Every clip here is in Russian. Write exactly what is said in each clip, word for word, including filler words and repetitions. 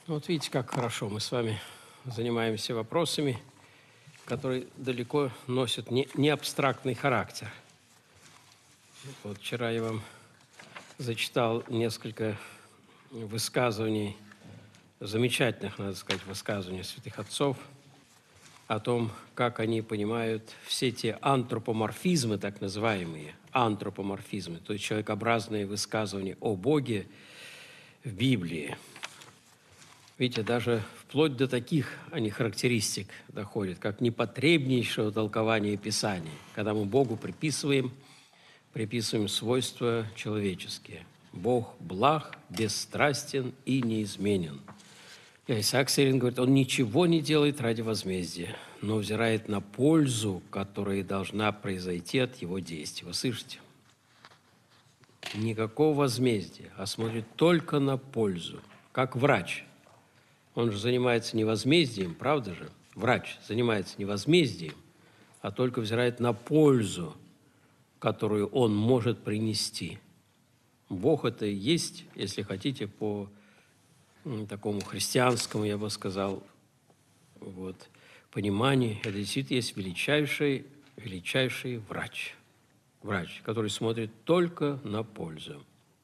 Вот видите, как хорошо мы с вами занимаемся вопросами, которые далеко носят не, не абстрактный характер. Вот вчера я вам зачитал несколько высказываний, замечательных, надо сказать, высказываний святых отцов о том, как они понимают все те антропоморфизмы, так называемые, антропоморфизмы, то есть человекообразные высказывания о Боге в Библии. Видите, даже вплоть до таких они характеристик доходят, как непотребнейшего толкования Писаний, когда мы Богу приписываем, приписываем свойства человеческие. Бог благ, бесстрастен и неизменен. И Исаак Сирин говорит, он ничего не делает ради возмездия, но взирает на пользу, которая должна произойти от его действий. Вы слышите? Никакого возмездия, а смотрит только на пользу, как врач. Он же занимается не возмездием, правда же? Врач занимается не возмездием, а только взирает на пользу, которую он может принести. Бог – это и есть, если хотите, по такому христианскому, я бы сказал, вот, пониманию, это действительно есть величайший, величайший врач. Врач, который смотрит только на пользу.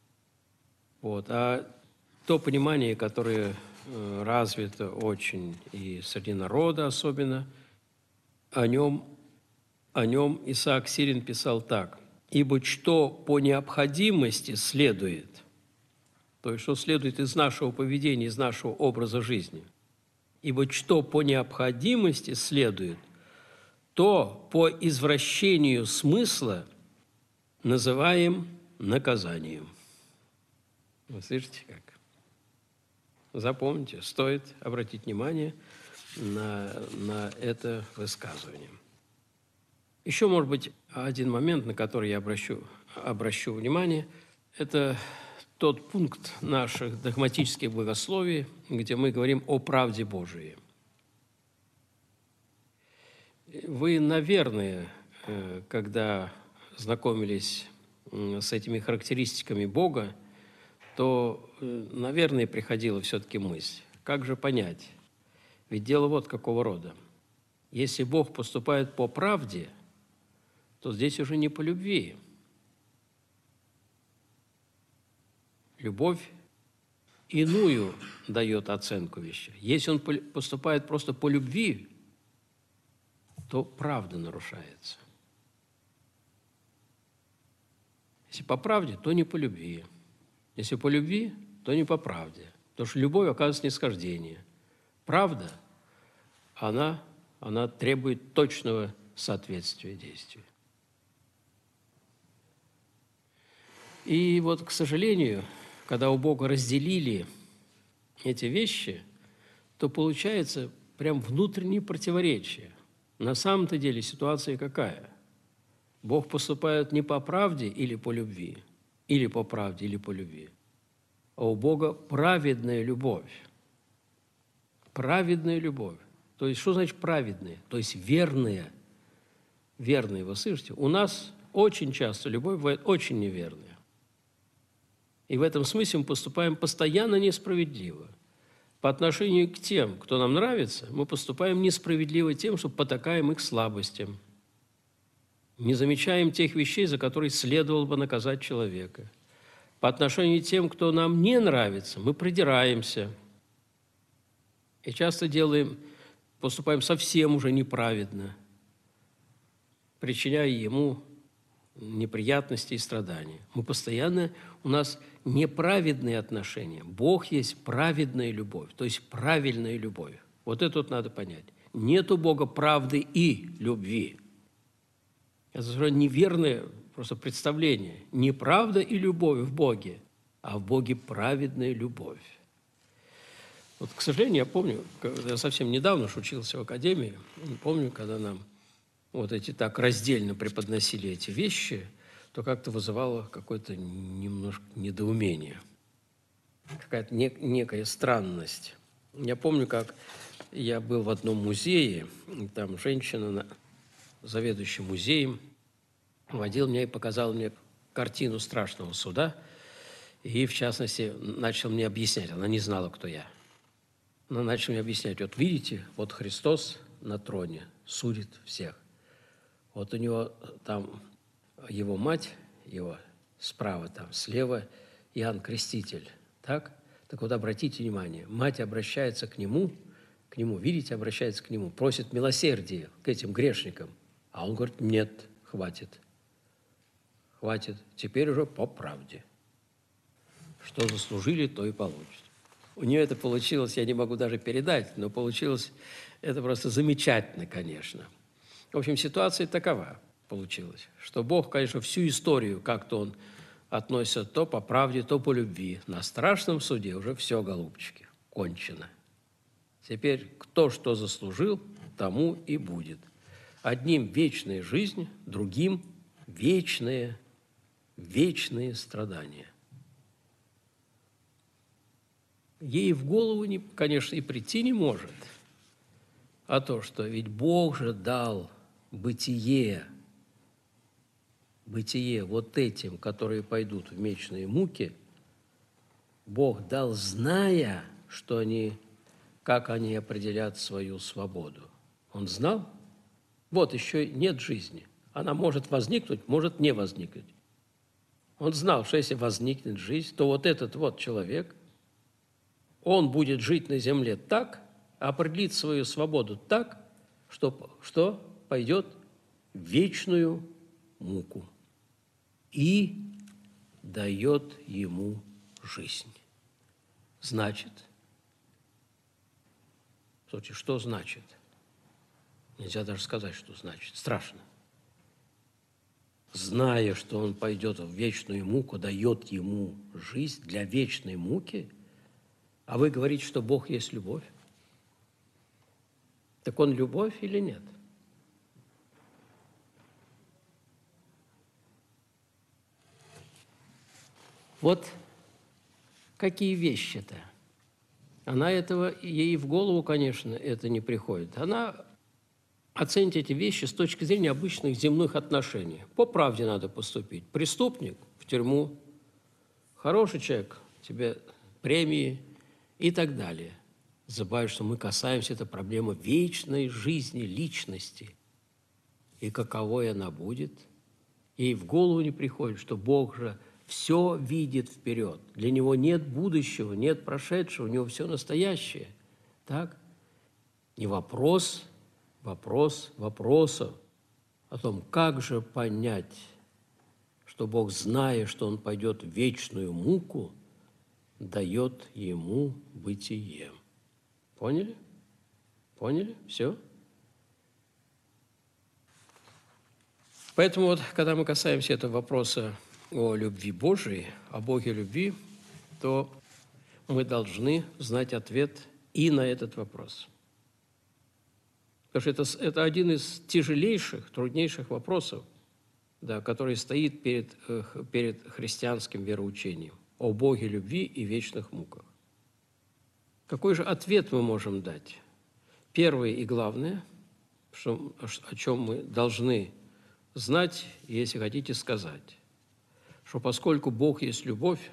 Вот. А то понимание, которое развито очень и среди народа особенно, о нем, о нем Исаак Сирин писал так. «Ибо что по необходимости следует», то есть что следует из нашего поведения, из нашего образа жизни, «ибо что по необходимости следует, то по извращению смысла называем наказанием». Вы слышите, как? Запомните, стоит обратить внимание на, на это высказывание. Еще, может быть, один момент, на который я обращу, обращу внимание, это тот пункт наших догматических богословий, где мы говорим о правде Божией. Вы, наверное, когда знакомились с этими характеристиками Бога, то, наверное, приходила все-таки мысль, как же понять? Ведь дело вот какого рода. Если Бог поступает по правде, то здесь уже не по любви. Любовь иную дает оценку вещи. Если Он поступает просто по любви, то правда нарушается. Если по правде, то не по любви. Если по любви, то не по правде. Потому что любовь оказывается снисхождение. Правда, она, она требует точного соответствия действию. И вот, к сожалению, когда у Бога разделили эти вещи, то получается прям внутреннее противоречие. На самом-то деле ситуация какая? Бог поступает не по правде или по любви, или по правде, или по любви. А у Бога праведная любовь. Праведная любовь. То есть, что значит праведная? То есть, верная. Верная, вы слышите? У нас очень часто любовь бывает очень неверная. И в этом смысле мы поступаем постоянно несправедливо. По отношению к тем, кто нам нравится, мы поступаем несправедливо тем, что потакаем их слабостям. Не замечаем тех вещей, за которые следовало бы наказать человека. По отношению к тем, кто нам не нравится, мы придираемся. И часто делаем, поступаем совсем уже неправедно, причиняя ему неприятности и страдания. Мы постоянно, у нас неправедные отношения. Бог есть праведная любовь, то есть правильная любовь. Вот это вот надо понять. Нет у Бога правды и любви. Это совершенно неверное просто представление. Не правда и любовь в Боге, а в Боге праведная любовь. Вот, к сожалению, я помню, когда я совсем недавно учился в академии, помню, когда нам вот эти так раздельно преподносили эти вещи, то как-то вызывало какое-то немножко недоумение, какая-то нек- некая странность. Я помню, как я был в одном музее, и там женщина, заведующий музеем, водил меня и показал мне картину страшного суда, и, в частности, начал мне объяснять. Она не знала, кто я. Но начал мне объяснять, вот видите, вот Христос на троне судит всех. Вот у него там его мать, его справа там, слева Иоанн Креститель, так? Так вот, обратите внимание, мать обращается к нему, к нему, видите, обращается к нему, просит милосердия к этим грешникам. А он говорит, нет, хватит, хватит, теперь уже по правде. Что заслужили, то и получат. У нее это получилось, я не могу даже передать, но получилось это просто замечательно, конечно. В общем, ситуация такова получилась, что Бог, конечно, всю историю как-то Он относится то по правде, то по любви. На страшном суде уже все, голубчики, кончено. Теперь кто что заслужил, тому и будет. Одним вечная жизнь, другим вечные, вечные страдания. Ей в голову, не, конечно, и прийти не может, а то, что ведь Бог же дал бытие, бытие вот этим, которые пойдут в вечные муки, Бог дал, зная, что они, как они определят свою свободу. Он знал? Вот еще нет жизни. Она может возникнуть, может не возникнуть. Он знал, что если возникнет жизнь, то вот этот вот человек, он будет жить на земле так, определит свою свободу так, что, что пойдет в вечную муку и дает ему жизнь. Значит, слушайте, что значит? Нельзя даже сказать, что значит. Страшно. Зная, что он пойдет в вечную муку, дает ему жизнь для вечной муки, а вы говорите, что Бог есть любовь. Так Он любовь или нет? Вот какие вещи-то. Она этого, ей в голову, конечно, это не приходит. Она оценит эти вещи с точки зрения обычных земных отношений. По правде надо поступить. Преступник в тюрьму, хороший человек, тебе премии и так далее. Забываю, что мы касаемся этой проблемы вечной жизни личности. И каковой она будет. Ей в голову не приходит, что Бог же все видит вперед. Для Него нет будущего, нет прошедшего, у Него все настоящее. Так? Не вопрос, вопрос вопросов о том, как же понять, что Бог, зная, что Он пойдет в вечную муку, дает ему бытие. Поняли? Поняли? Все? Поэтому вот, когда мы касаемся этого вопроса о любви Божией, о Боге любви, то мы должны знать ответ и на этот вопрос. Потому что это, это один из тяжелейших, труднейших вопросов, да, который стоит перед, перед христианским вероучением о Боге любви и вечных муках. Какой же ответ мы можем дать? Первое и главное, что, о чем мы должны знать, если хотите сказать, что поскольку Бог есть любовь,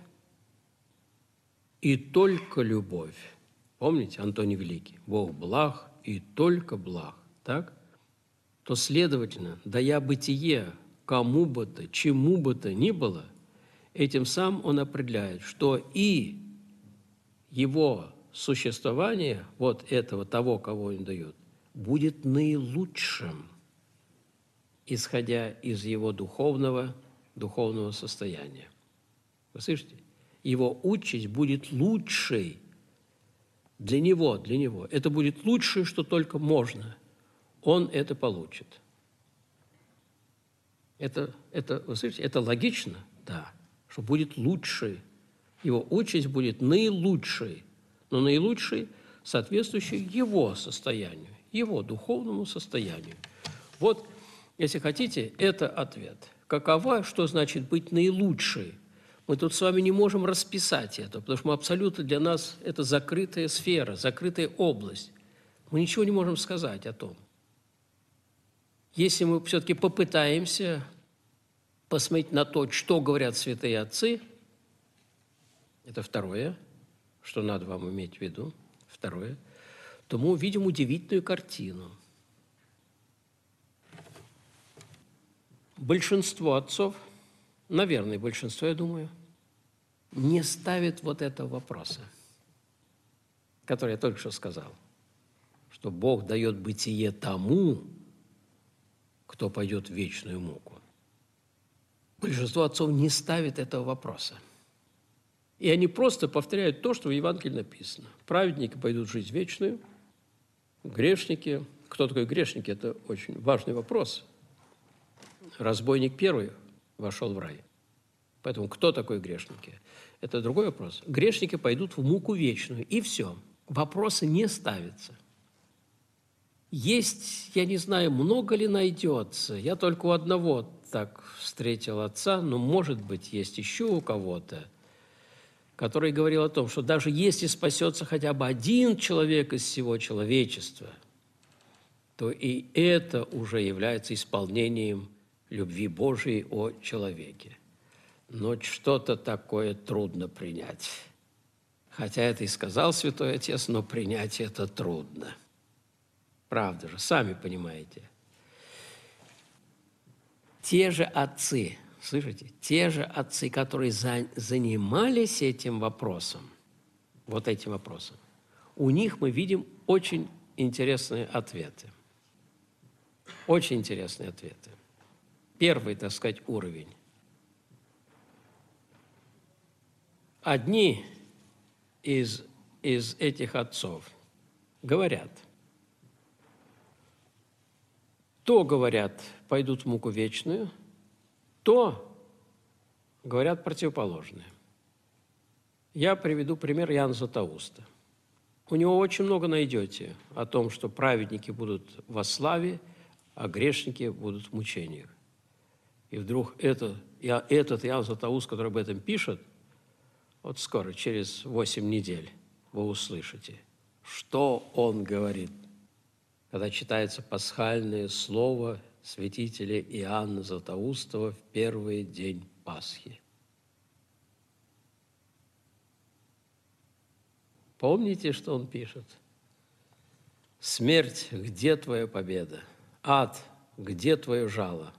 и только любовь, помните, Антоний Великий, Бог благ и только благ, так? То, следовательно, дая бытие кому бы то, чему бы то ни было, этим сам он определяет, что и его существование, вот этого, того, кого он дает, будет наилучшим, исходя из его духовного, духовного состояния. Вы слышите? Его участь будет лучшей для него, для него. Это будет лучшее, что только можно. Он это получит. Это, это, вы слышите, это логично? Да. Что будет лучшей. Его участь будет наилучшей, но наилучшей, соответствующей его состоянию, его духовному состоянию. Вот, если хотите, это ответ. Какова, что значит быть наилучшей? Мы тут с вами не можем расписать это, потому что мы абсолютно для нас это закрытая сфера, закрытая область. Мы ничего не можем сказать о том. Если мы все-таки попытаемся посмотреть на то, что говорят святые отцы, это второе, что надо вам иметь в виду. Второе, то мы увидим удивительную картину. Большинство отцов, наверное, большинство, я думаю, не ставит вот этого вопроса, который я только что сказал, что Бог дает бытие тому, кто пойдет в вечную муку. Большинство отцов не ставит этого вопроса. И они просто повторяют то, что в Евангелии написано. Праведники пойдут жить вечную, грешники. Кто такой грешники? Это очень важный вопрос. Разбойник первый вошел в рай. Поэтому кто такой грешники? Это другой вопрос. Грешники пойдут в муку вечную, и все. Вопросы не ставятся. Есть, я не знаю, много ли найдется. Я только у одного так встретил отца, но, может быть, есть еще у кого-то, который говорил о том, что даже если спасется хотя бы один человек из всего человечества, то и это уже является исполнением любви Божией о человеке. Но что-то такое трудно принять. Хотя это и сказал Святой Отец, но принять это трудно. Правда же, сами понимаете. Те же отцы, слышите, те же отцы, которые за, занимались этим вопросом, вот этим вопросом, у них мы видим очень интересные ответы. Очень интересные ответы. Первый, так сказать, уровень. Одни из, из этих отцов говорят, то, говорят, пойдут в муку вечную, то, говорят, противоположное. Я приведу пример Иоанна Златоуста. У него очень много найдете о том, что праведники будут во славе, а грешники будут в мучениях. И вдруг это, я, этот Иоанн Златоуст, который об этом пишет, вот скоро, через восемь недель, вы услышите, что он говорит, когда читается пасхальное слово святителя Иоанна Златоустова в первый день Пасхи. Помните, что он пишет? «Смерть, где твоя победа? Ад, где твое жало?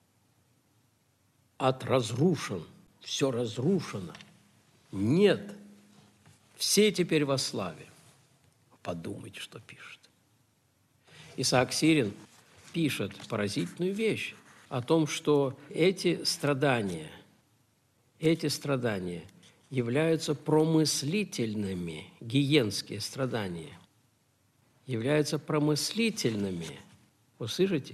Ад разрушен, все разрушено. Нет, все теперь во славе». Подумайте, что пишет. Исаак Сирин пишет поразительную вещь о том, что эти страдания, эти страдания являются промыслительными, гиенские страдания, являются промыслительными, вы слышите?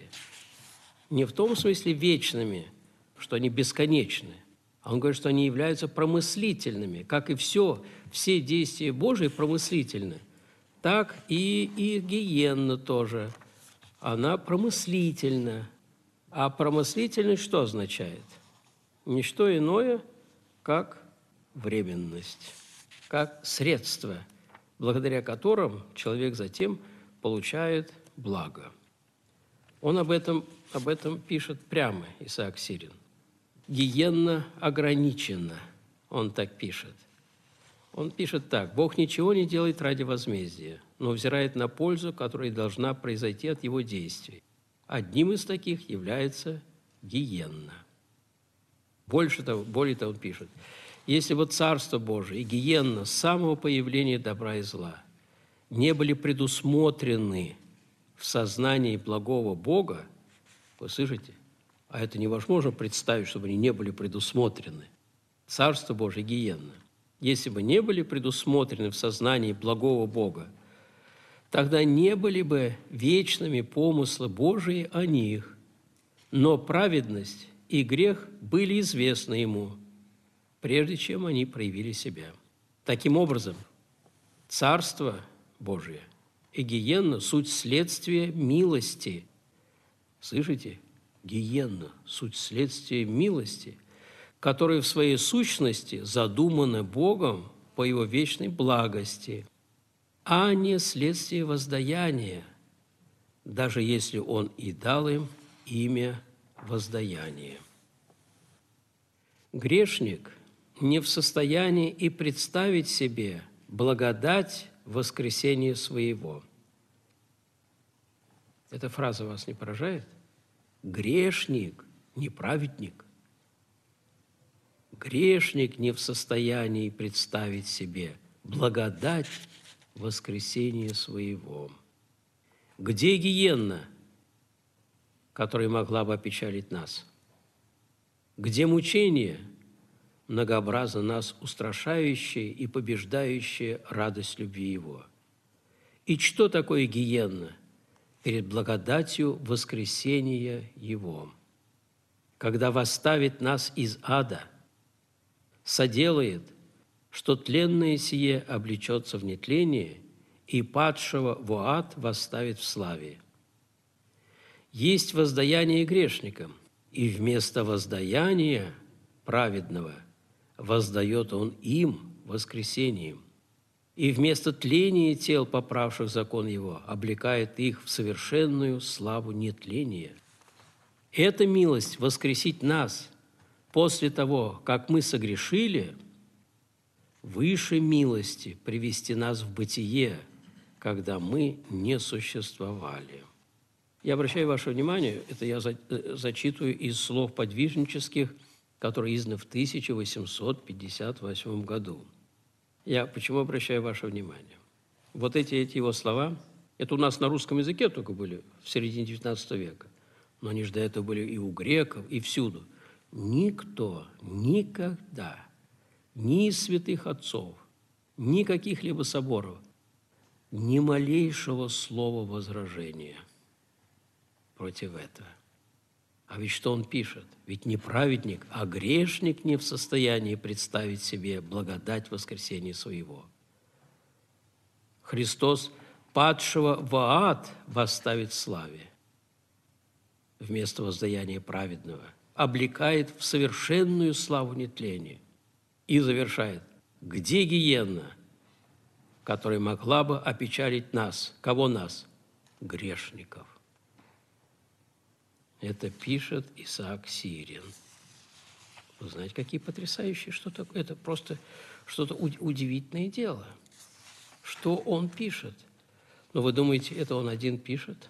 Не в том смысле вечными, что они бесконечны, а он говорит, что они являются промыслительными, как и все, все действия Божии промыслительны. Так и, и гиенна тоже. Она промыслительна. А промыслительность что означает? Не что иное, как временность, как средство, благодаря которым человек затем получает благо. Он об этом, об этом пишет прямо, Исаак Сирин. Гиенна ограничена, он так пишет. Он пишет так: «Бог ничего не делает ради возмездия, но взирает на пользу, которая должна произойти от его действий. Одним из таких является гиенна». Больше того, более того, он пишет: «Если бы Царство Божие и гиенна с самого появления добра и зла не были предусмотрены в сознании благого Бога», вы слышите? А это невозможно представить, чтобы они не были предусмотрены. Царство Божие и гиенна. Если бы не были предусмотрены в сознании благого Бога, тогда не были бы вечными помыслы Божии о них, но праведность и грех были известны Ему, прежде чем они проявили себя. Таким образом, Царство Божие и гиенна – суть следствия милости. Слышите? Гиенна – суть следствия милости, которые в своей сущности задуманы Богом по Его вечной благости, а не следствие воздаяния, даже если Он и дал им имя воздаяния. Грешник не в состоянии и представить себе благодать воскресения своего». Эта фраза вас не поражает? Грешник, не праведник. Грешник не в состоянии представить себе благодать воскресения своего. Где гиенна, которая могла бы опечалить нас? Где мучение, многообразно нас устрашающее и побеждающее радость любви Его? И что такое гиенна перед благодатью воскресения Его? Когда восставит нас из ада, соделает, что тленное сие облечется в нетление, и падшего в ад восставит в славе. Есть воздаяние грешникам, и вместо воздаяния праведного воздает он им воскресением, и вместо тления тел, поправших закон его, облекает их в совершенную славу нетления. Эта милость воскресить нас после того, как мы согрешили, выше милости привести нас в бытие, когда мы не существовали. Я обращаю ваше внимание, это я зачитываю из слов подвижнических, которые изданы в тысяча восемьсот пятьдесят восьмом году. Я почему обращаю ваше внимание? Вот эти, эти его слова, это у нас на русском языке только были в середине девятнадцатого века, но они же до этого были и у греков, и всюду. Никто никогда, ни из святых отцов, ни каких-либо соборов, ни малейшего слова возражения против этого. А ведь что он пишет? Ведь не праведник, а грешник не в состоянии представить себе благодать воскресения своего. Христос падшего в ад восставит в славе вместо воздаяния праведного, облекает в совершенную славу нетления и завершает: где гиенна, которая могла бы опечалить нас? Кого нас? Грешников. Это пишет Исаак Сирин. Вы знаете, какие потрясающие, что такое? Это просто что-то удивительное дело. Что он пишет? Но вы думаете, это он один пишет?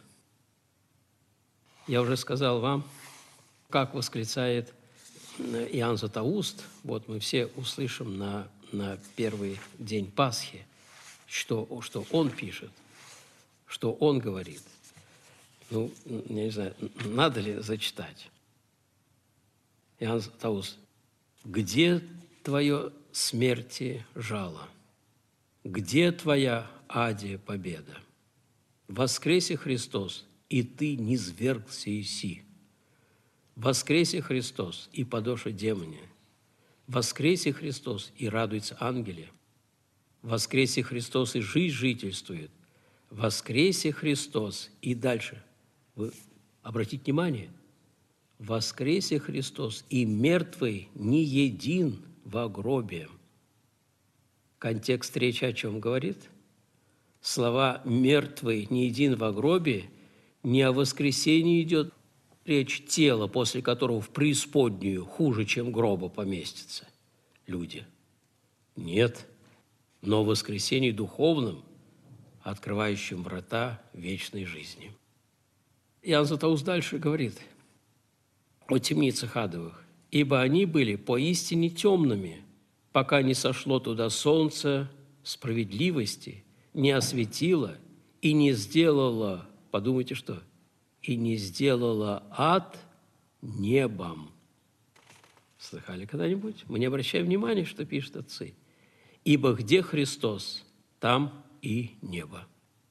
Я уже сказал вам, как восклицает Иоанн Златоуст. Вот мы все услышим на, на первый день Пасхи, что, что он пишет, что он говорит. Ну, я не знаю, надо ли зачитать. Иоанн Златоуст. «Где твое смерти жало? Где твоя, Аде, победа? Воскресе Христос, и ты низвергся иси. Воскресе Христос, и подоша демоне. Воскресе Христос, и радуется ангеле. Воскресе Христос, и жизнь жительствует. Воскресе Христос, и дальше». Вы обратите внимание, воскресе Христос, и мертвый не един во гробе. Контекст речи о чем говорит? Слова «мертвый не един во гробе» не о воскресении идет речь тела, после которого в преисподнюю хуже, чем гроба, поместятся люди. Нет, но о воскресении духовном, открывающем врата вечной жизни. Иоанн Златоуст дальше говорит о темницах адовых. «Ибо они были поистине темными, пока не сошло туда солнце справедливости, не осветило и не сделало, подумайте что, и не сделало ад небом». Слыхали когда-нибудь? Мы не обращаем внимания, что пишут отцы. «Ибо где Христос, там и небо».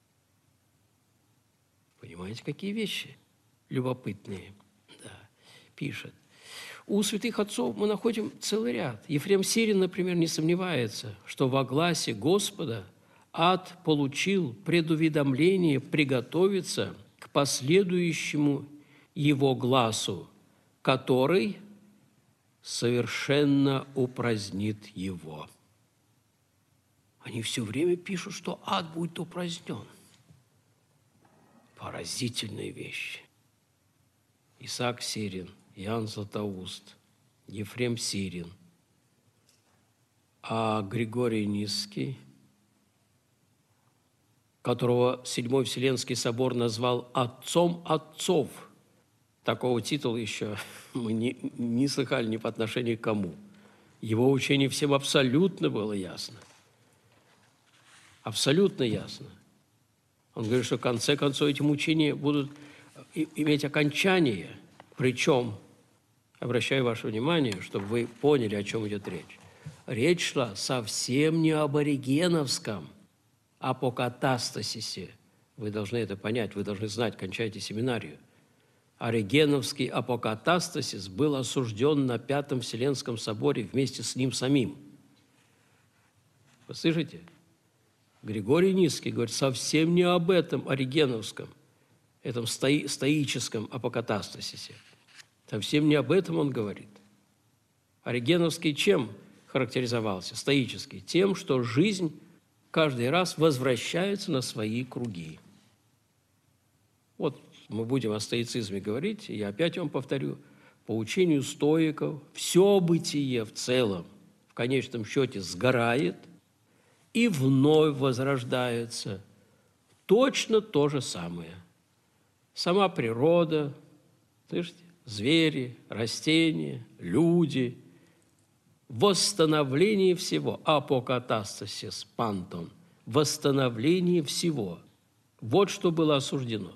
Понимаете, какие вещи любопытные, да, пишет. У святых отцов мы находим целый ряд. Ефрем Сирин, например, не сомневается, что во гласе Господа ад получил предуведомление приготовиться к последующему его гласу, который совершенно упразднит его. Они все время пишут, что ад будет упразднен. Поразительные вещи. Исаак Сирин, Иоанн Златоуст, Ефрем Сирин. А Григорий Низкий, которого Седьмой Вселенский собор назвал «отцом отцов». Такого титула еще мы не, не слыхали ни по отношению к кому. Его учение всем абсолютно было ясно. Абсолютно ясно. Он говорит, что в конце концов эти мучения будут иметь окончание. Причем, обращаю ваше внимание, чтобы вы поняли, о чем идет речь. Речь шла совсем не об оригеновском апокатастасисе. Вы должны это понять, вы должны знать, кончайте семинарию. Оригеновский апокатастасис был осужден на Пятом Вселенском соборе вместе с ним самим. Вы слышите? Григорий Нисский говорит совсем не об этом оригеновском, этом стои, стоическом апокатастасисе. Совсем не об этом он говорит. Оригеновский чем характеризовался, стоический? Тем, что жизнь каждый раз возвращается на свои круги. Вот мы будем о стоицизме говорить, и я опять вам повторю, по учению стоиков все бытие в целом, в конечном счете, сгорает и вновь возрождается. Точно то же самое. Сама природа, слышите, звери, растения, люди, восстановление всего, апокатастасис пантон, восстановление всего. Вот что было осуждено.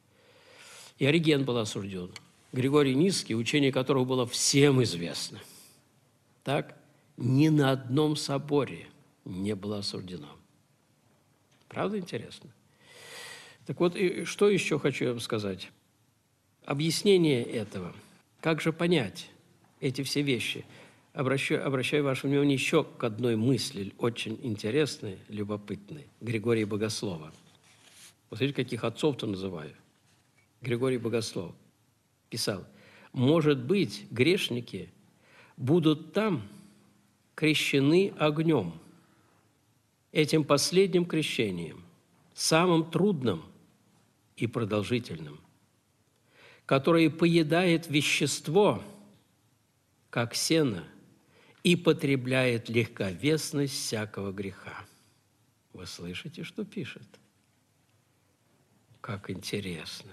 И Ориген был осужден. Григорий Нисский, учение которого было всем известно. Так, ни на одном соборе не было осуждено. Правда интересно? Так вот, и что еще хочу вам сказать? Объяснение этого. Как же понять эти все вещи? Обращаю, обращаю ваше внимание еще к одной мысли, очень интересной, любопытной. Григория Богослова. Вот смотрите, каких отцов-то называю. Григорий Богослов писал: «Может быть, грешники будут там крещены огнем, этим последним крещением, самым трудным и продолжительным, которое поедает вещество, как сено, и потребляет легковесность всякого греха». Вы слышите, что пишет? Как интересно.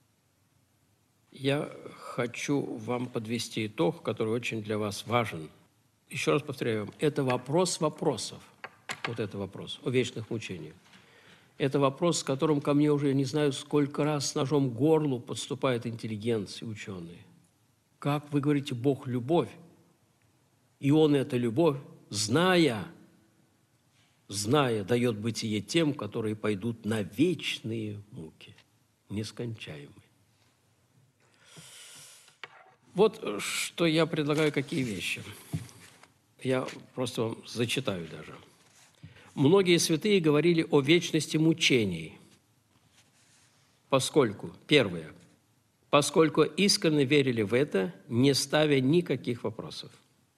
Я хочу вам подвести итог, который очень для вас важен. Еще раз повторяю вам, это вопрос вопросов. Вот это вопрос о вечных мучениях. Это вопрос, с которым ко мне уже не знаю, сколько раз с ножом к горлу подступает интеллигенция, ученые. Как вы говорите, Бог – любовь, и Он эту любовь, зная, зная, дает бытие тем, которые пойдут на вечные муки, нескончаемые. Вот что я предлагаю, какие вещи. Я просто вам зачитаю даже. Многие святые говорили о вечности мучений, поскольку, первое, поскольку искренне верили в это, не ставя никаких вопросов.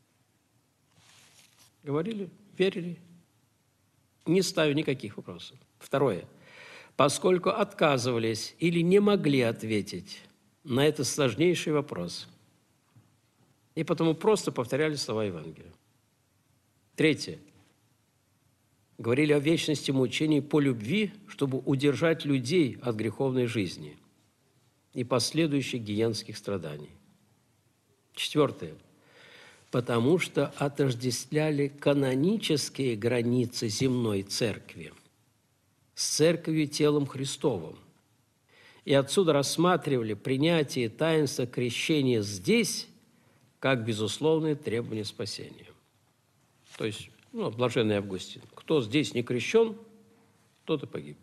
Говорили, верили, не ставя никаких вопросов. Второе, поскольку отказывались или не могли ответить на этот сложнейший вопрос, и потому просто повторяли слова Евангелия. Третье. Говорили о вечности мучений по любви, чтобы удержать людей от греховной жизни и последующих гиенских страданий. Четвертое. Потому что отождествляли канонические границы земной церкви с церковью телом Христовым. И отсюда рассматривали принятие таинства крещения здесь как безусловное требование спасения. То есть, ну, блаженный Августин, кто здесь не крещен, тот и погибнет.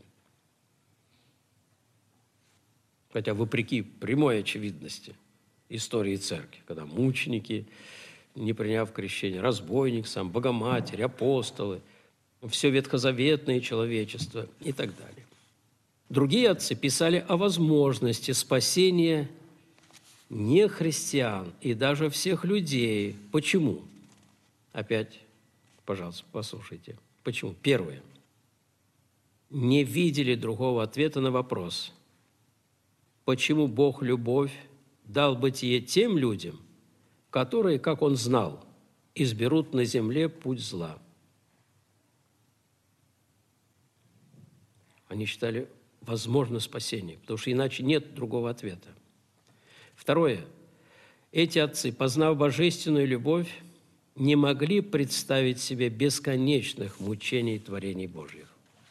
Хотя вопреки прямой очевидности истории церкви, когда мученики, не приняв крещение, разбойник сам, Богоматерь, апостолы, все ветхозаветное человечество и так далее. Другие отцы писали о возможности спасения не христиан и даже всех людей. Почему? Опять, пожалуйста, послушайте. Почему? Первое. Не видели другого ответа на вопрос, почему Бог любовь дал бытие тем людям, которые, как Он знал, изберут на земле путь зла. Они считали возможно спасение, потому что иначе нет другого ответа. Второе. Эти отцы, познав божественную любовь, не могли представить себе бесконечных мучений творений Божьих.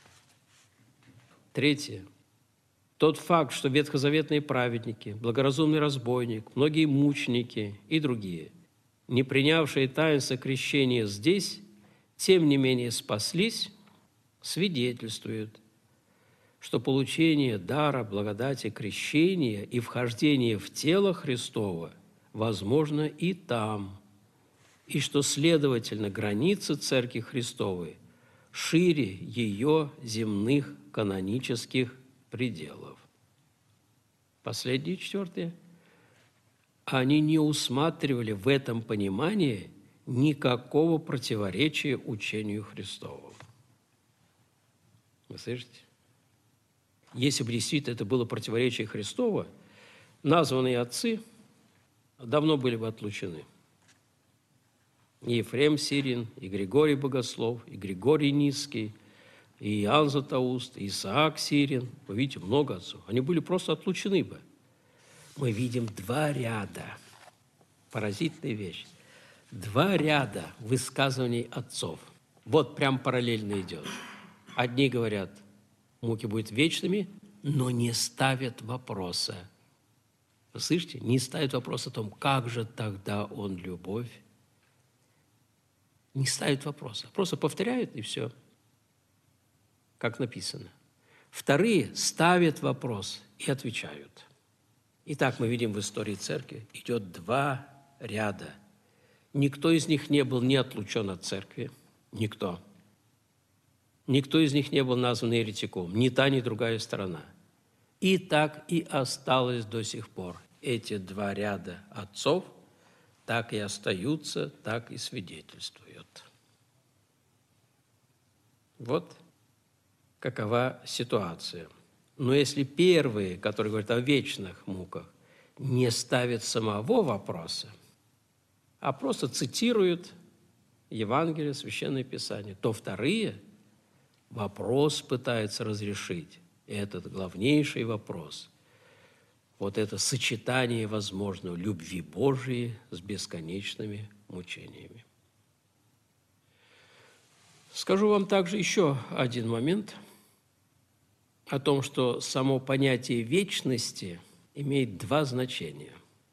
Третье. Тот факт, что ветхозаветные праведники, благоразумный разбойник, многие мученики и другие, не принявшие таинство крещения здесь, тем не менее спаслись, свидетельствует, что получение дара благодати крещения и вхождение в тело Христово возможно и там, и что, следовательно, границы Церкви Христовой шире ее земных канонических пределов. Последнее, четвертое. Они не усматривали в этом понимании никакого противоречия учению Христову. Вы слышите? Если бы действительно это было противоречие Христова, названные отцы давно были бы отлучены. И Ефрем Сирин, и Григорий Богослов, и Григорий Низкий, и Иоанн Златоуст, и Исаак Сирин. Вы видите, много отцов. Они были просто отлучены бы. Мы видим два ряда. Поразительная вещь. Два ряда высказываний отцов. Вот прям параллельно идет. Одни говорят, муки будут вечными, но не ставят вопроса. Вы слышите? Не ставят вопрос о том, как же тогда он любовь. Не ставят вопроса. Просто повторяют, и все. Как написано. Вторые ставят вопрос и отвечают. Итак, мы видим в истории церкви, идет два ряда. Никто из них не был не отлучен от церкви. Никто. Никто из них не был назван еретиком. Ни та, ни другая сторона. И так и осталось до сих пор. Эти два ряда отцов так и остаются, так и свидетельствуют. Вот какова ситуация. Но если первые, которые говорят о вечных муках, не ставят самого вопроса, а просто цитируют Евангелие, Священное Писание, то вторые вопрос пытаются разрешить. Этот главнейший вопрос. Вот это сочетание возможного любви Божией с бесконечными мучениями. Скажу вам также еще один момент о том, что само понятие вечности имеет два значения.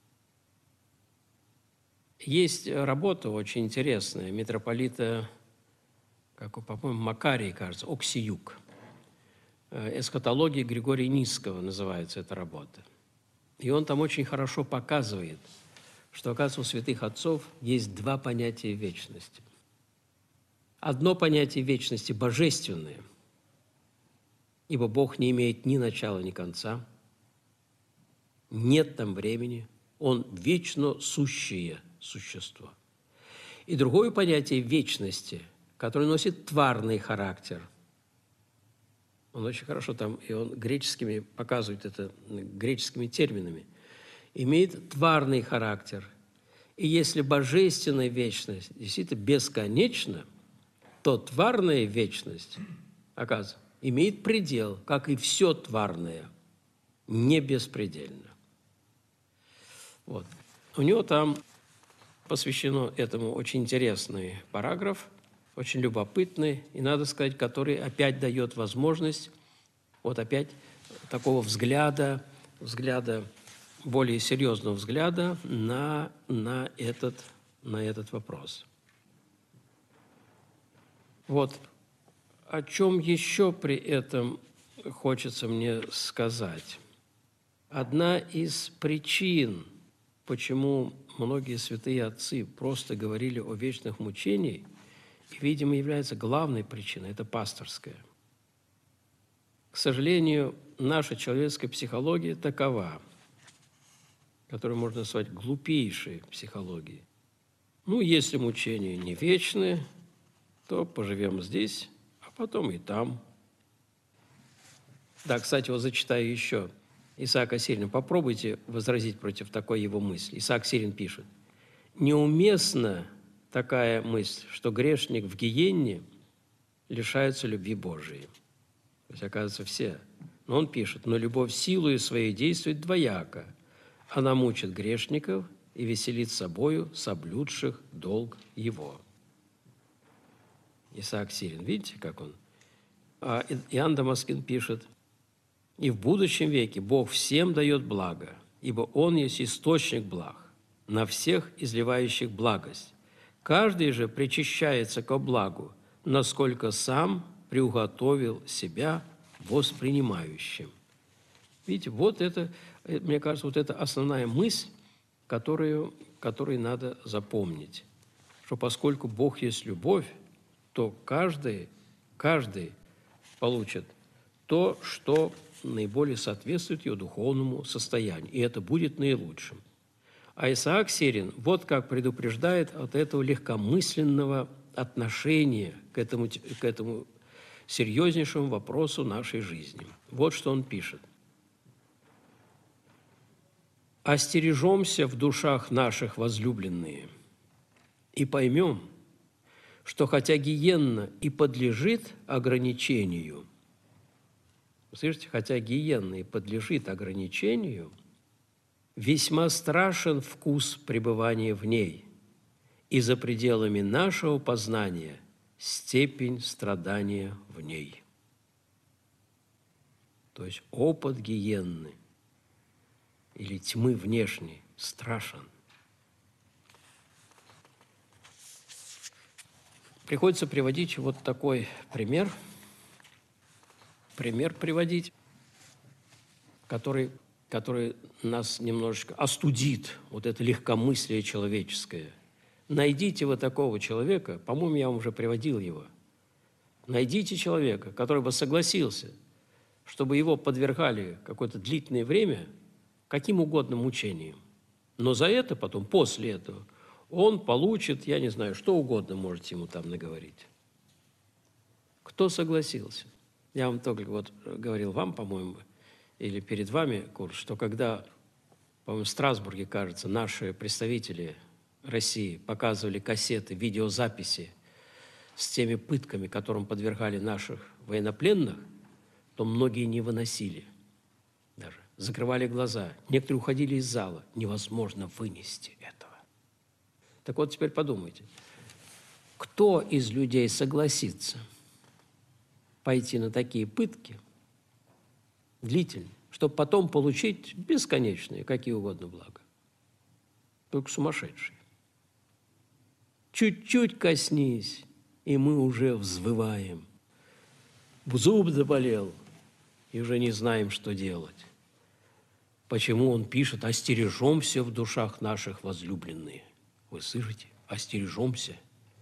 Есть работа очень интересная митрополита, как, по-моему, Макария, кажется, Оксиюк. «Эсхатология Григория Низского» называется эта работа. И он там очень хорошо показывает, что, оказывается, у святых отцов есть два понятия вечности. Одно понятие вечности божественное, ибо Бог не имеет ни начала, ни конца, нет там времени, Он вечно сущее существо. И другое понятие вечности, которое носит тварный характер. Он очень хорошо там, и он греческими показывает это, греческими терминами, имеет тварный характер. И если божественная вечность действительно бесконечна, то тварная вечность, оказывается, имеет предел, как и все тварное, не беспредельно. Вот. У него там посвящено этому очень интересный параграф, очень любопытный, и, надо сказать, который опять дает возможность вот опять такого взгляда, взгляда, более серьезного взгляда на, на, этот, на этот вопрос. Вот о чем еще при этом хочется мне сказать. Одна из причин, почему многие святые отцы просто говорили о вечных мучениях, видимо, является главной причиной, это пасторская. К сожалению, наша человеческая психология такова, которую можно назвать глупейшей психологией. Ну, если мучения не вечны, то поживем здесь, а потом и там. Да, кстати, вот зачитаю еще Исаака Сирина. Попробуйте возразить против такой его мысли. Исаак Сирин пишет: «Неуместно такая мысль, что грешник в гиенне лишается любви Божией». есть, оказывается, все. Но он пишет: «Но любовь силою своей действует двояко. Она мучит грешников и веселит собою соблюдших долг его». Исаак Сирин, видите, как он? А Иоанн Дамаскин пишет: «И в будущем веке Бог всем дает благо, ибо Он есть источник благ, на всех изливающих благость. Каждый же причащается ко благу, насколько сам приуготовил себя воспринимающим». Видите, вот это, мне кажется, вот это основная мысль, которую, которую надо запомнить, что поскольку Бог есть любовь, то каждый, каждый получит то, что наиболее соответствует ее духовному состоянию, и это будет наилучшим. А Исаак Сирин вот как предупреждает от этого легкомысленного отношения к этому, к этому серьезнейшему вопросу нашей жизни. Вот что он пишет. «Остережемся в душах наших, возлюбленные, и поймем, что хотя гиенна и подлежит ограничению», слышите, хотя гиенна и подлежит ограничению, «весьма страшен вкус пребывания в ней, и за пределами нашего познания степень страдания в ней». То есть опыт гиенны или тьмы внешней страшен. Приходится приводить вот такой пример, пример приводить, который, который нас немножечко остудит, вот это легкомыслие человеческое. Найдите вы такого человека, по-моему, я вам уже приводил его, найдите человека, который бы согласился, чтобы его подвергали какое-то длительное время каким угодно мучениям, но за это потом, после этого, он получит, я не знаю, что угодно можете ему там наговорить. Кто согласился? Я вам только вот говорил вам, по-моему, или перед вами, Курс, что когда, по-моему, в Страсбурге, кажется, наши представители России показывали кассеты, видеозаписи с теми пытками, которым подвергали наших военнопленных, то многие не выносили даже, закрывали глаза. Некоторые уходили из зала. Невозможно вынести этого. Так вот, теперь подумайте, кто из людей согласится пойти на такие пытки длительные, чтобы потом получить бесконечные, какие угодно блага? Только сумасшедшие. Чуть-чуть коснись, и мы уже взвываем. Зуб заболел, и уже не знаем, что делать. Почему он пишет: «Остережемся в душах наших, возлюбленные». Вы слышите? Остережемся.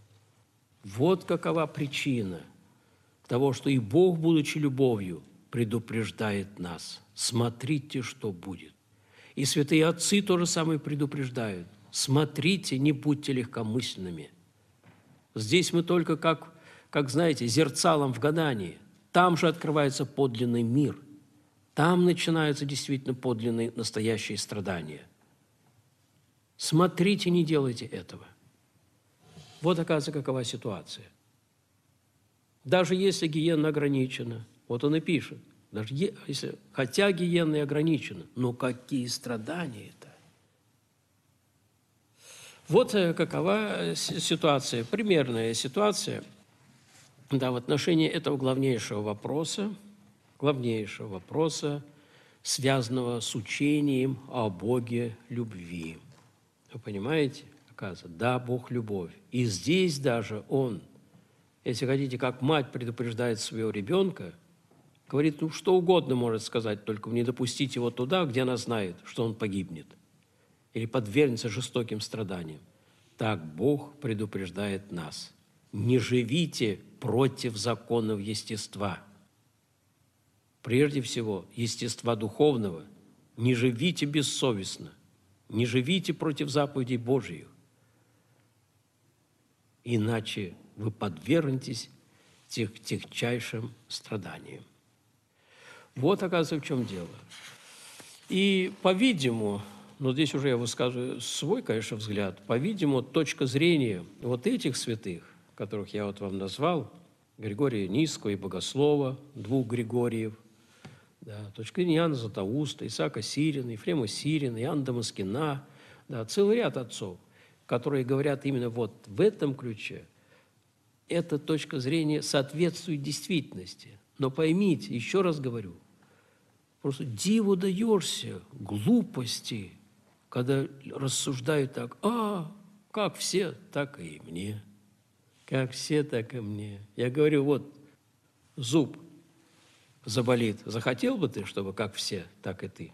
Вот какова причина того, что и Бог, будучи любовью, предупреждает нас. Смотрите, что будет. И святые отцы то же самое предупреждают. Смотрите, не будьте легкомысленными. Здесь мы только как, как знаете, зерцалом в гадании. Там же открывается подлинный мир. Там начинаются действительно подлинные, настоящие страдания. Смотрите, не делайте этого. Вот, оказывается, какова ситуация. Даже если гиенна ограничена, вот он и пишет, даже если, хотя гиенна и ограничена, но какие страдания-то? Вот какова ситуация, примерная ситуация, да, в отношении этого главнейшего вопроса, главнейшего вопроса, связанного с учением о Боге любви. Вы понимаете, оказывается, да, Бог – любовь. И здесь даже Он, если хотите, как мать предупреждает своего ребенка, говорит, ну, что угодно может сказать, только не допустить его туда, где она знает, что он погибнет или подвергнется жестоким страданиям. Так Бог предупреждает нас. Не живите против законов естества. Прежде всего, естества духовного. Не живите бессовестно. Не живите против заповедей Божьих. Иначе вы подвергнетесь тех, техчайшим страданиям. Вот, оказывается, в чем дело. И, по-видимому, но здесь уже я высказываю свой, конечно, взгляд, по-видимому, точка зрения вот этих святых, которых я вот вам назвал, Григория Нисского и Богослова, двух Григориев, да, точка зрения Иоанна Златоуста, Исаака Сирина, Ефрема Сирина, Иоанна Дамаскина, да, целый ряд отцов, которые говорят именно вот в этом ключе. Эта точка зрения соответствует действительности. Но поймите, еще раз говорю, просто диву даешься, глупости, когда рассуждают так: а, как все, так и мне. Как все, так и мне. Я говорю, вот зуб заболит. Захотел бы ты, чтобы как все, так и ты?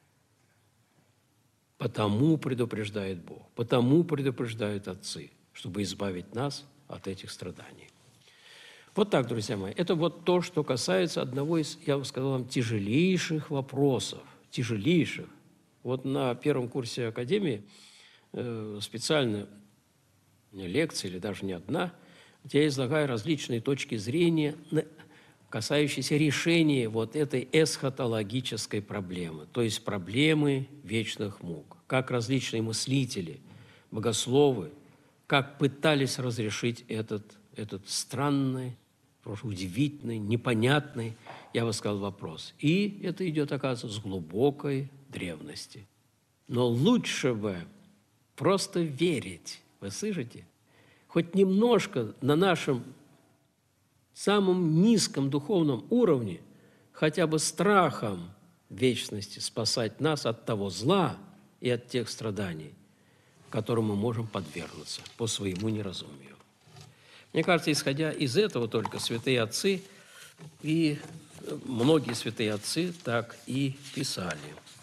Потому предупреждает Бог, потому предупреждают отцы, чтобы избавить нас от этих страданий. Вот так, друзья мои. Это вот то, что касается одного из, я бы сказал вам, тяжелейших вопросов. Тяжелейших. Вот на первом курсе Академии э, специально лекция, или даже не одна, где я излагаю различные точки зрения, касающиеся решения вот этой эсхатологической проблемы, то есть проблемы вечных мук. Как различные мыслители, богословы, как пытались разрешить этот, этот странный, удивительный, непонятный, я бы сказал, вопрос. И это идет, оказывается, с глубокой древности. Но лучше бы просто верить, вы слышите? Хоть немножко на нашем самом низком духовном уровне, хотя бы страхом вечности спасать нас от того зла и от тех страданий, которым мы можем подвергнуться по своему неразумию. Мне кажется, исходя из этого только святые отцы и многие святые отцы так и писали.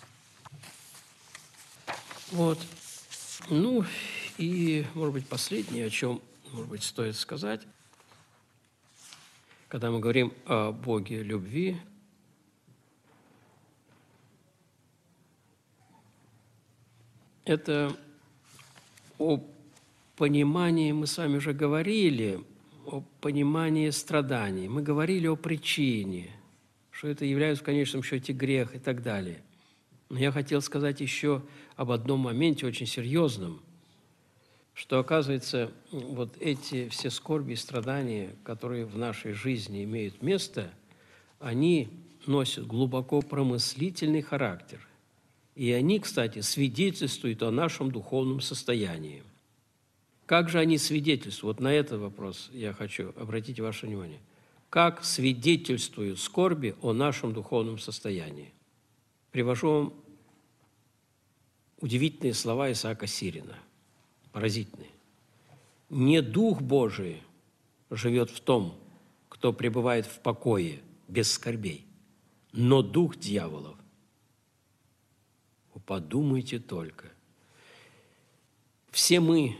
Вот. Ну, и, может быть, последнее, о чем, может быть, стоит сказать, когда мы говорим о Боге любви, это о понимании, мы с вами уже говорили, о понимании страданий, мы говорили о причине, что это является в конечном счете грех и так далее. Но я хотел сказать еще об одном моменте очень серьезном, что, оказывается, вот эти все скорби и страдания, которые в нашей жизни имеют место, они носят глубоко промыслительный характер. И они, кстати, свидетельствуют о нашем духовном состоянии. Как же они свидетельствуют? Вот на этот вопрос я хочу обратить ваше внимание. Как свидетельствуют скорби о нашем духовном состоянии? Привожу вам удивительные слова Исаака Сирина, поразительные. «Не Дух Божий живет в том, кто пребывает в покое, без скорбей, но дух дьяволов». Вы подумайте только. Все мы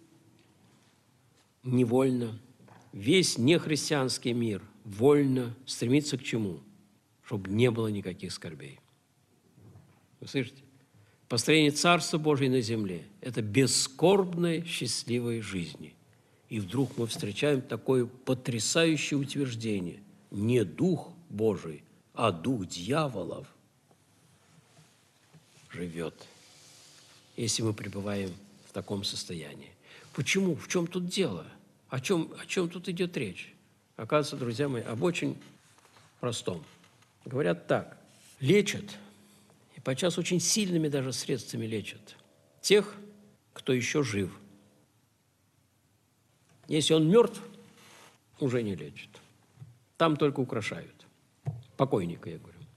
невольно, весь нехристианский мир вольно стремится к чему? Чтобы не было никаких скорбей. Вы слышите? Построение Царства Божьего на земле – это бескорбной, счастливой жизни. И вдруг мы встречаем такое потрясающее утверждение. Не Дух Божий, а Дух дьяволов живет, если мы пребываем в таком состоянии. Почему? В чем тут дело? О чем, о чем тут идет речь? Оказывается, друзья мои, об очень простом. Говорят так, лечат, и подчас очень сильными даже средствами лечат тех, кто еще жив. Если он мертв, уже не лечат. Там только украшают. Покойника, я говорю.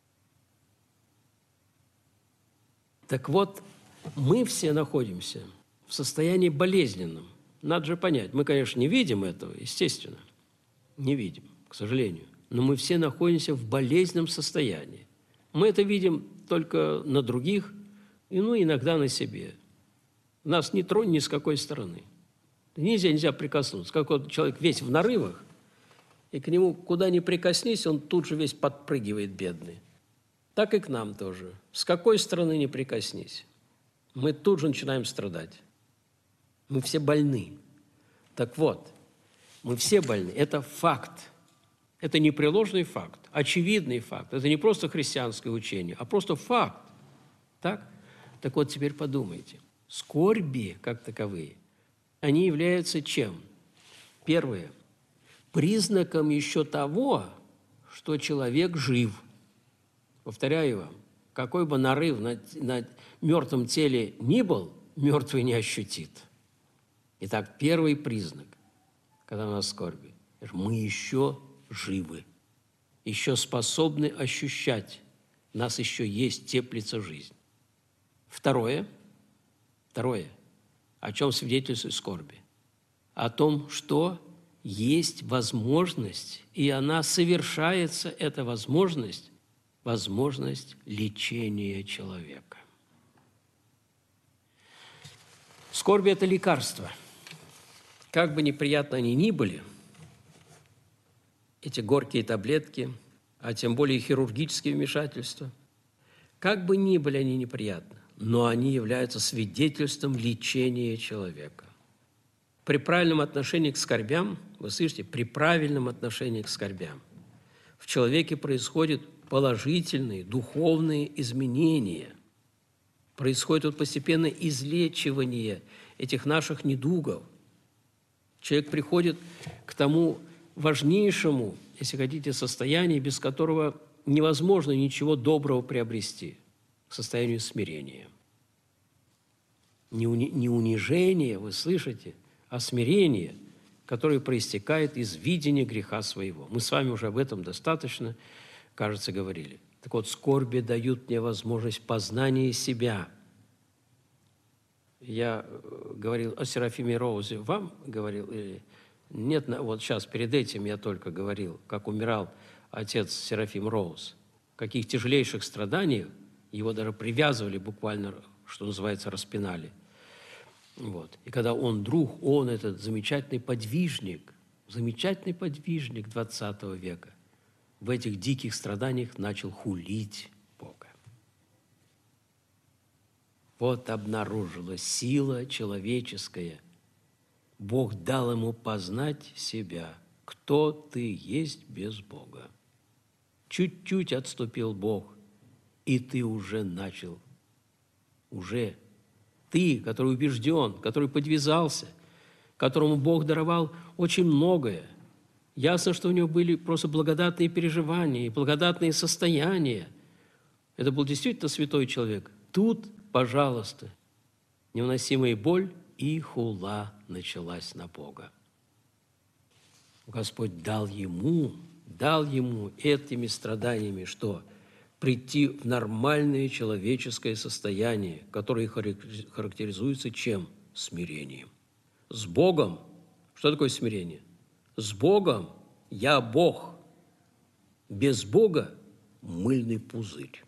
Так вот, мы все находимся в состоянии болезненном. Надо же понять, мы, конечно, не видим этого, естественно, не видим, к сожалению, но мы все находимся в болезненном состоянии. Мы это видим только на других, и, ну, иногда на себе. Нас не тронь ни с какой стороны. Нельзя, нельзя прикоснуться. Как вот человек весь в нарывах, и к нему куда ни прикоснись, он тут же весь подпрыгивает, бедный. Так и к нам тоже. С какой стороны ни прикоснись, мы тут же начинаем страдать. Мы все больны. Так вот, мы все больны. Это факт. Это непреложный факт, очевидный факт. Это не просто христианское учение, а просто факт. Так? Так вот, теперь подумайте. Скорби, как таковые, они являются чем? Первое. признаком еще того, что человек жив. Повторяю вам, какой бы нарыв на, на мертвом теле ни был, мертвый не ощутит. Итак, первый признак, когда у нас скорби, мы еще живы, еще способны ощущать, у нас еще есть, теплится жизнь. Второе, второе, о чем свидетельствует скорби? О том, что есть возможность, и она совершается, эта возможность, возможность лечения человека. Скорби – это лекарство. Как бы неприятно они ни были, эти горькие таблетки, а тем более хирургические вмешательства, как бы ни были они неприятны, но они являются свидетельством лечения человека. При правильном отношении к скорбям, вы слышите, при правильном отношении к скорбям в человеке происходят положительные духовные изменения. Происходит вот постепенное излечивание этих наших недугов. Человек приходит к тому важнейшему, если хотите, состоянию, без которого невозможно ничего доброго приобрести, к состоянию смирения. Не, уни, не унижение, вы слышите, а смирение, которое проистекает из видения греха своего. Мы с вами уже об этом достаточно, кажется, говорили. Так вот, скорби дают мне возможность познания себя. Я говорил о Серафиме Роузе, вам говорил или нет? Вот сейчас перед этим я только говорил, как умирал отец Серафим Роуз, в каких тяжелейших страданиях его даже привязывали буквально, что называется, распинали. Вот. И когда он друг, он этот замечательный подвижник, замечательный подвижник двадцатого века, в этих диких страданиях начал хулить Бога. Вот обнаружилась сила человеческая. Бог дал ему познать себя, кто ты есть без Бога. Чуть-чуть отступил Бог, и ты уже начал, уже ты, который убежден, который подвязался, которому Бог даровал очень многое. Ясно, что у него были просто благодатные переживания и благодатные состояния. Это был действительно святой человек. Тут, пожалуйста, невыносимая боль и хула началась на Бога. Господь дал ему, дал ему этими страданиями что? Прийти в нормальное человеческое состояние, которое характеризуется чем? Смирением. С Богом. Что такое смирение? С Богом я Бог. Без Бога мыльный пузырь.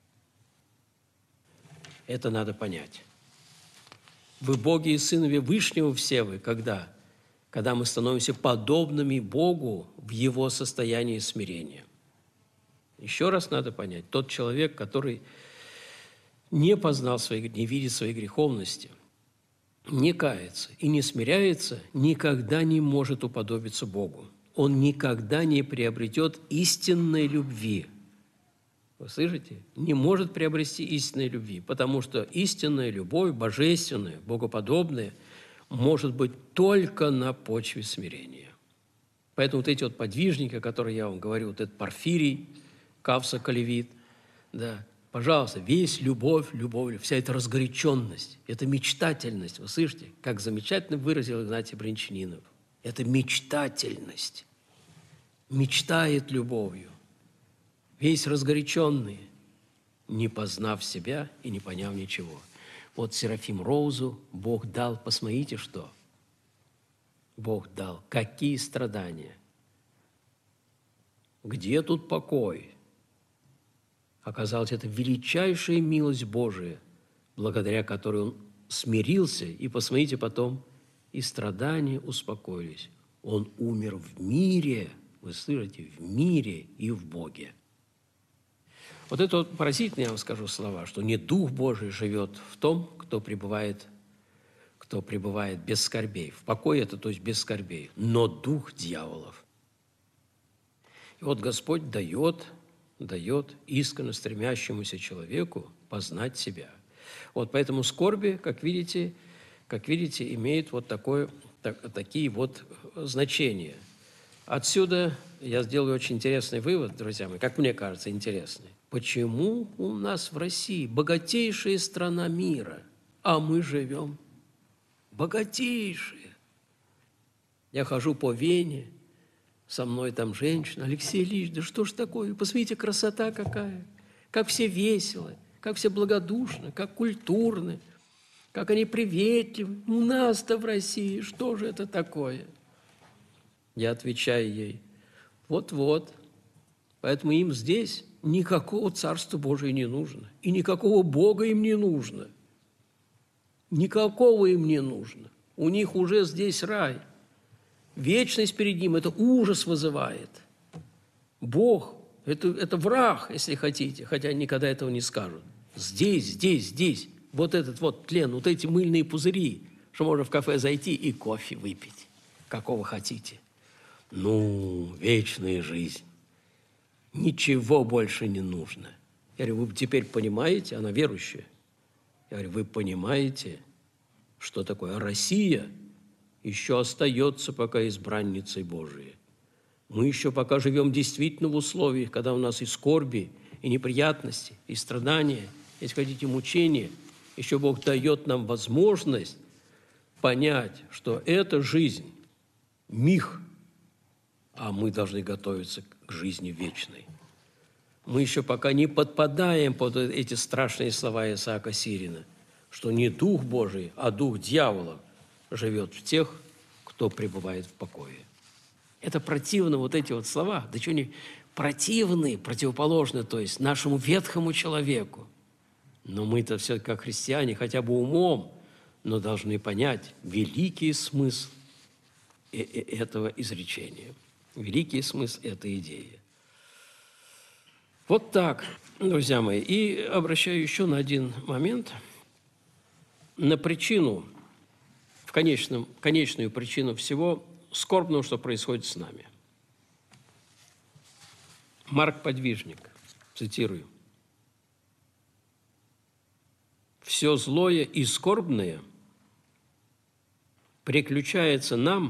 Это надо понять. Вы боги и сынове Вышнего все вы, когда? Когда мы становимся подобными Богу в Его состоянии смирения. Еще раз надо понять, тот человек, который не познал своей, не видит своей греховности, не кается и не смиряется, никогда не может уподобиться Богу. Он никогда не приобретет истинной любви. Вы слышите? Не может приобрести истинной любви, потому что истинная любовь, божественная, богоподобная, может быть только на почве смирения. Поэтому вот эти вот подвижники, о которых я вам говорю, вот этот Порфирий, Кавса Калевит, да, пожалуйста, весь любовь, любовь, вся эта разгоряченность, эта мечтательность, вы слышите, как замечательно выразил Игнатий Брянчанинов. Это мечтательность, мечтает любовью, весь разгоряченный, не познав себя и не поняв ничего. Вот Серафим Роузу Бог дал, посмотрите, что? Бог дал, какие страдания. Где тут покой? Оказалось, это величайшая милость Божия, благодаря которой он смирился, и, посмотрите, потом и страдания успокоились. Он умер в мире, вы слышите, в мире и в Боге. Вот это вот поразительные, я вам скажу, слова, что не Дух Божий живет в том, кто пребывает, кто пребывает без скорбей. В покое это, то есть без скорбей, но дух дьяволов. И вот Господь дает, дает искренне стремящемуся человеку познать себя. Вот поэтому скорби, как видите, как видите, имеет вот такое, так, такие вот значения. Отсюда я сделаю очень интересный вывод, друзья мои, как мне кажется, интересный. Почему у нас в России богатейшая страна мира, а мы живем богатейшие? Я хожу по Вене, со мной там женщина. Алексей Ильич, да что ж такое? Посмотрите, красота какая, как все весело, как все благодушно, как культурны, как они приветливы. У нас-то в России что же это такое? Я отвечаю ей, вот-вот, поэтому им здесь никакого Царства Божия не нужно, и никакого Бога им не нужно. Никакого им не нужно. У них уже здесь рай. Вечность перед ним – это ужас вызывает. Бог – это, это враг, если хотите, хотя никогда этого не скажут. Здесь, здесь, здесь, вот этот вот тлен, вот эти мыльные пузыри, что можно в кафе зайти и кофе выпить, какого хотите. Ну, вечная жизнь. Ничего больше не нужно. Я говорю, вы теперь понимаете, она верующая. Я говорю, вы понимаете, что такое Россия еще остается пока избранницей Божией. Мы еще пока живем действительно в условиях, когда у нас и скорби, и неприятности, и страдания, если хотите, мучения. Еще Бог дает нам возможность понять, что эта жизнь – миг, а мы должны готовиться к жизни вечной. Мы еще пока не подпадаем под эти страшные слова Исаака Сирина, что не Дух Божий, а Дух дьявола живет в тех, кто пребывает в покое. Это противно, вот эти вот слова, да что они противны, противоположны, то есть нашему ветхому человеку. Но мы-то все как христиане, хотя бы умом, но должны понять великий смысл этого изречения. Великий смысл этой идеи. Вот так, друзья мои. И обращаю еще на один момент, на причину, в конечном, конечную причину всего скорбного, что происходит с нами. Марк Подвижник, цитирую. «Все злое и скорбное приключается нам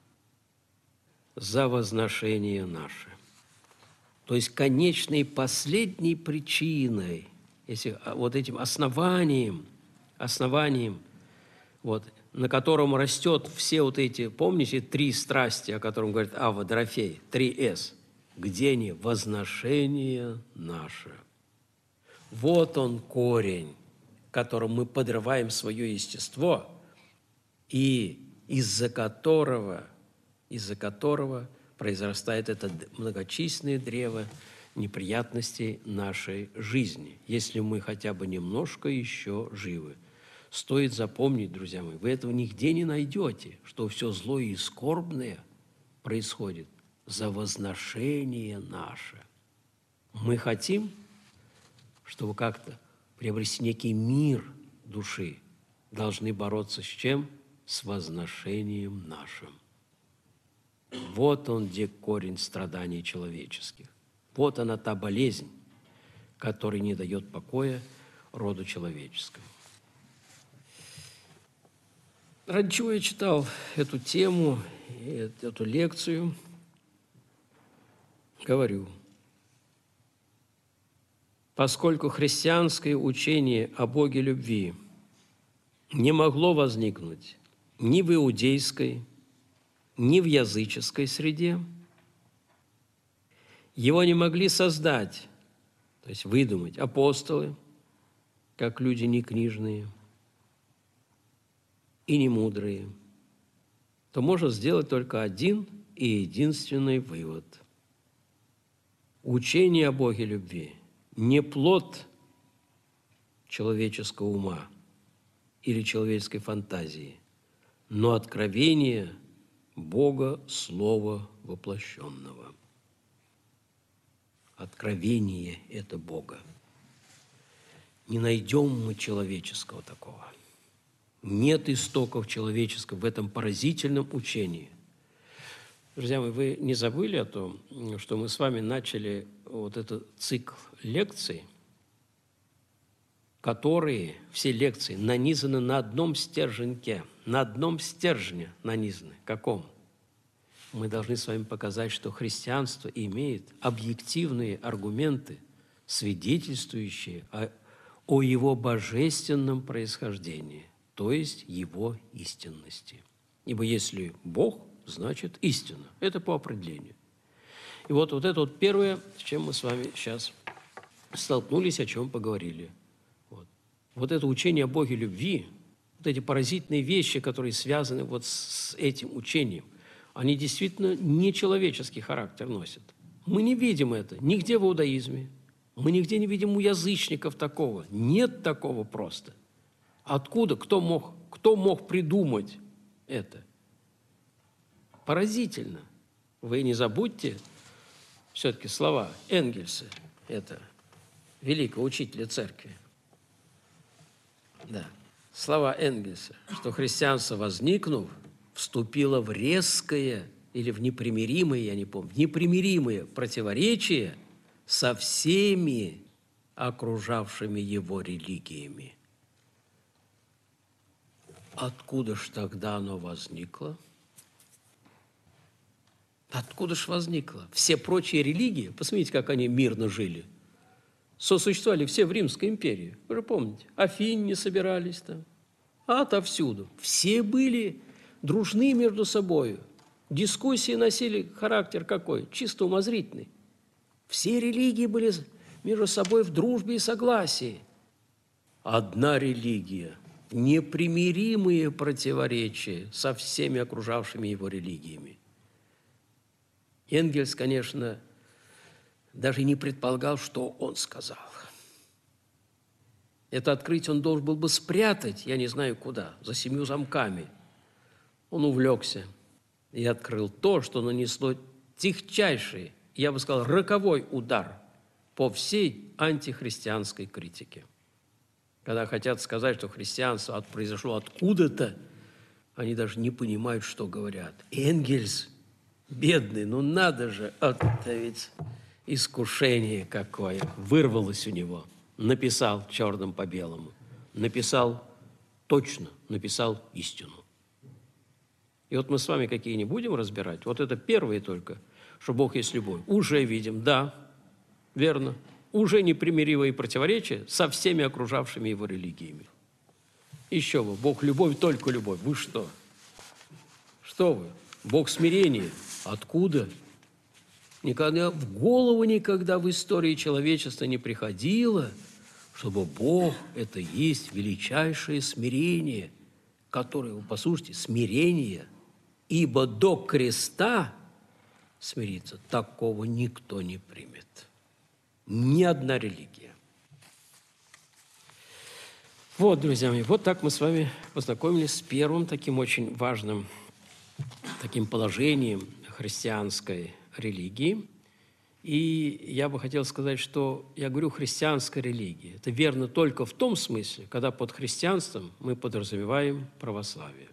за возношение наше». То есть конечной последней причиной, если, вот этим основанием, основанием, вот, на котором растет все вот эти, помните, три страсти, о котором говорит Авва Дорофей, три эс, где они? Возношение наше. Вот он корень, которым мы подрываем свое естество, и из-за которого, из-за которого произрастает это многочисленное древо неприятностей нашей жизни, если мы хотя бы немножко еще живы. Стоит запомнить, друзья мои, вы этого нигде не найдете, что все злое и скорбное происходит за возношение наше. Мы хотим, чтобы как-то приобрести некий мир души, должны бороться с чем? С возношением нашим. Вот он, где корень страданий человеческих. Вот она, та болезнь, которая не дает покоя роду человеческому. Ради чего я читал эту тему, эту лекцию? Говорю, поскольку христианское учение о Боге любви не могло возникнуть ни в иудейской, ни в языческой среде, его не могли создать, то есть выдумать апостолы, как люди не книжные и не мудрые, то можно сделать только один и единственный вывод. Учение о Боге любви не плод человеческого ума или человеческой фантазии, но откровение Бога Слова воплощенного. Откровение – это Бога. Не найдем мы человеческого такого. Нет истоков человеческого в этом поразительном учении. Друзья мои, вы не забыли о том, что мы с вами начали вот этот цикл лекций, которые, все лекции, нанизаны на одном стерженьке, на одном стержне нанизаны. Каком? мы должны с вами показать, что христианство имеет объективные аргументы, свидетельствующие о, о его божественном происхождении, то есть его истинности. Ибо если Бог, значит истина. Это по определению. И вот, вот это вот первое, с чем мы с вами сейчас столкнулись, о чем поговорили. Вот, вот это учение о Боге любви, вот эти поразительные вещи, которые связаны вот с этим учением, они действительно не человеческий характер носят. Мы не видим это нигде в иудаизме, мы нигде не видим у язычников такого. Нет такого просто. Откуда? Кто мог, кто мог придумать это? Поразительно. Вы не забудьте все-таки слова Энгельса, это великого учителя церкви. Да. Слова Энгельса, что христианство, возникнув, вступило в резкое или в непримиримое, я не помню, в непримиримое противоречие со всеми окружавшими его религиями. Откуда ж тогда оно возникло? Откуда ж возникло? Все прочие религии, посмотрите, как они мирно жили, сосуществовали все в Римской империи. Вы же помните, афиняне собирались там, а отовсюду. Все были дружны между собой. Дискуссии носили характер какой? Чисто умозрительный. Все религии были между собой в дружбе и согласии. Одна религия, непримиримые противоречия со всеми окружавшими его религиями. Энгельс, конечно, даже не предполагал, что он сказал. Это открытие он должен был бы спрятать, я не знаю куда, за семью замками. Он увлекся и открыл то, что нанесло тягчайший, я бы сказал, роковой удар по всей антихристианской критике. Когда хотят сказать, что христианство произошло откуда-то, они даже не понимают, что говорят. Энгельс, бедный, ну надо же, это ведь искушение какое вырвалось у него. Написал черным по белому, написал точно, написал истину. И вот мы с вами какие не будем разбирать, вот это первые только, что Бог есть любовь. Уже видим, да, верно, уже непримиримые противоречия со всеми окружавшими его религиями. Еще вы, Бог любовь, только любовь. Вы что? Что вы? Бог смирение. Откуда? Никогда в голову никогда в истории человечества не приходило, чтобы Бог – это есть величайшее смирение, которое, послушайте, смирение, ибо до креста смириться такого никто не примет. Ни одна религия. Вот, друзья мои, вот так мы с вами познакомились с первым таким очень важным таким положением христианской религии. И я бы хотел сказать, что я говорю христианская религия. Это верно только в том смысле, когда под христианством мы подразумеваем православие.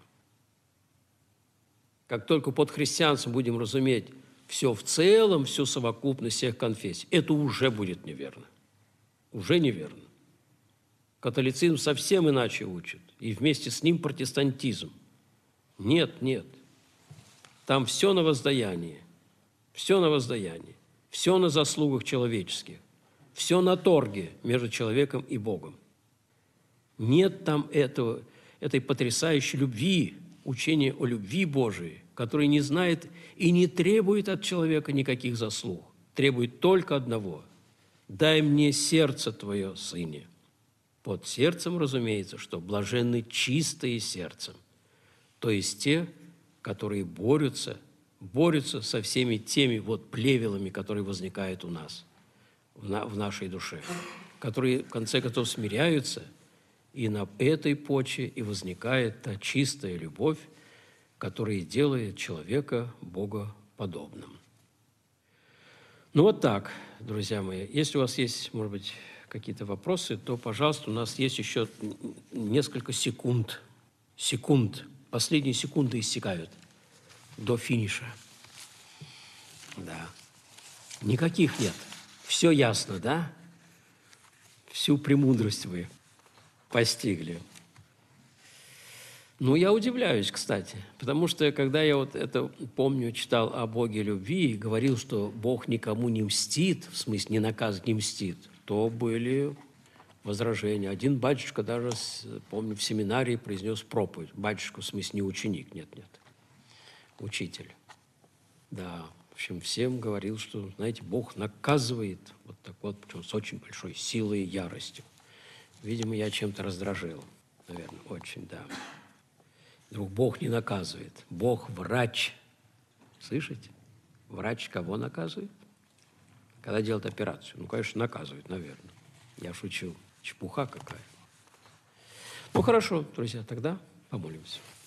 Как только под христианством будем разуметь все в целом, всю совокупность всех конфессий, это уже будет неверно. Уже неверно. Католицизм совсем иначе учит, и вместе с ним протестантизм. Нет, нет. Там все на воздаянии, все на воздаянии, все на заслугах человеческих, все на торге между человеком и Богом. Нет там этого, этой потрясающей любви, учения о любви Божией, который не знает и не требует от человека никаких заслуг, требует только одного – «Дай мне сердце Твое, Сыне». Под сердцем, разумеется, что блаженны чистые сердцем, то есть те, которые борются, борются со всеми теми вот плевелами, которые возникают у нас, в, на, в нашей душе, которые, в конце концов, смиряются, и на этой почве и возникает та чистая любовь, которая делает человека богоподобным. Ну вот так, друзья мои. Если у вас есть, может быть, какие-то вопросы, то, пожалуйста, у нас есть еще несколько секунд. Секунд. Последние секунды иссякают до финиша. Да. Никаких нет. Все ясно, да? Всю премудрость вы постигли. Ну, я удивляюсь, кстати, потому что, когда я вот это, помню, читал о Боге любви и говорил, что Бог никому не мстит, в смысле, не наказывает, не мстит, то были возражения. Один батюшка даже, помню, в семинарии произнес проповедь. Батюшка, в смысле, не ученик, нет-нет, учитель. Да, в общем, всем говорил, что, знаете, Бог наказывает вот так вот, причем с очень большой силой и яростью. Видимо, я чем-то раздражил, наверное, очень, да. Вдруг Бог не наказывает. Бог врач. Слышите? Врач кого наказывает? Когда делает операцию. Ну, конечно, наказывает, наверное. Я шучу. Чепуха какая. Ну, хорошо, друзья, тогда помолимся.